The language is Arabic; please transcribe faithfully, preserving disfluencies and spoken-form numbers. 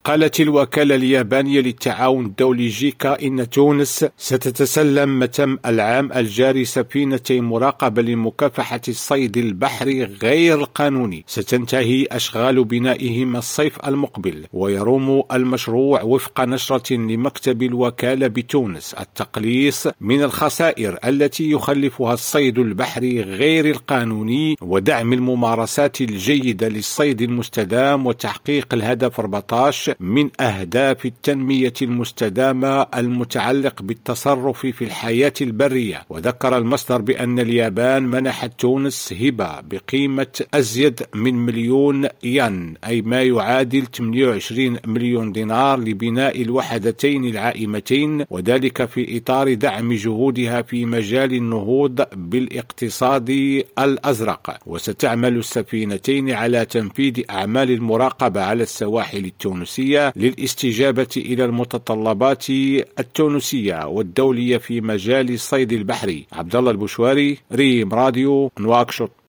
قالت الوكالة اليابانية للتعاون الدولي جيكا إن تونس ستتسلم متى العام الجاري سفينتين مراقبة لمكافحة الصيد البحري غير القانوني ستنتهي أشغال بنائهما الصيف المقبل. ويروم المشروع وفق نشرة لمكتب الوكالة بتونس التقليص من الخسائر التي يخلفها الصيد البحري غير القانوني ودعم الممارسات الجيدة للصيد المستدام وتحقيق الهدف أربعة عشر من أهداف التنمية المستدامة المتعلق بالتصرف في الحياة البرية. وذكر المصدر بأن اليابان منحت تونس هبة بقيمة أزيد من مليون ين أي ما يعادل ثمانية وعشرين مليون دينار لبناء الوحدتين العائمتين، وذلك في إطار دعم جهودها في مجال النهوض بالاقتصاد الأزرق. وستعمل السفينتين على تنفيذ أعمال المراقبة على السواحل التونسية للاستجابة إلى المتطلبات التونسية والدولية في مجال الصيد البحري. عبد الله البشواري، ريم راديو، نواكشوط.